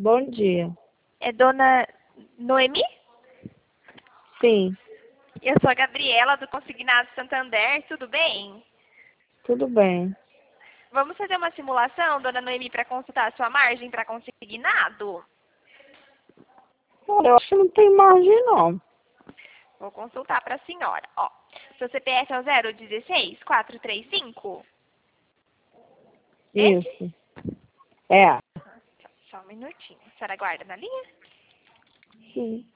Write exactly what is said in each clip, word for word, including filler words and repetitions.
Bom dia. É dona Noemi? Sim, Eu sou a Gabriela, do Consignado Santander, tudo bem? tudo bem. Vamos fazer uma simulação, dona Noemi, para consultar a sua margem para consignado? Olha, eu acho que não tem margem, não. Vou consultar para a senhora. Ó, seu C P F é o zero dezesseis, quatrocentos e trinta e cinco? Esse? Isso. É. Só, só um minutinho. A senhora aguarda na linha? Sim.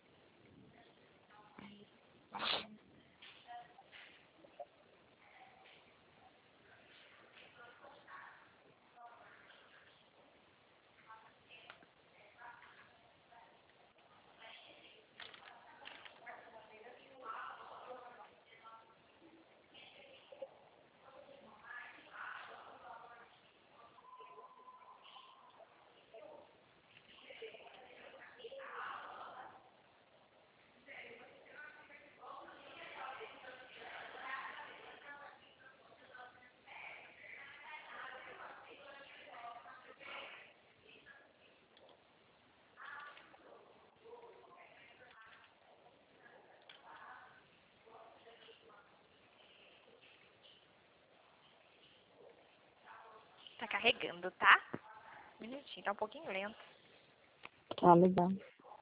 Tá carregando, tá? Um minutinho, tá um pouquinho lento. Tá legal.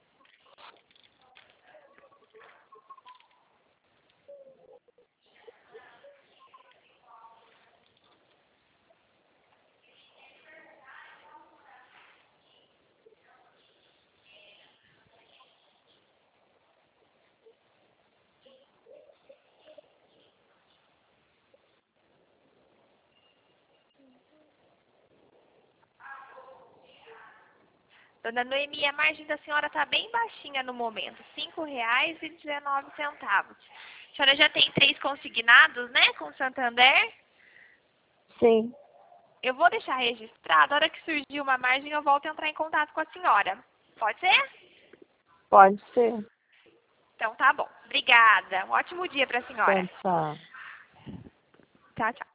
Dona Noemi, a margem da senhora está bem baixinha no momento, cinco reais e dezenove centavos. A senhora já tem três consignados, né, com o Santander? Sim, Eu vou deixar registrado, a hora que surgir uma margem eu volto a entrar em contato com a senhora. Pode ser? pode ser. Então tá bom. Obrigada. Um ótimo dia para a senhora. Então, tá. Tchau, tchau.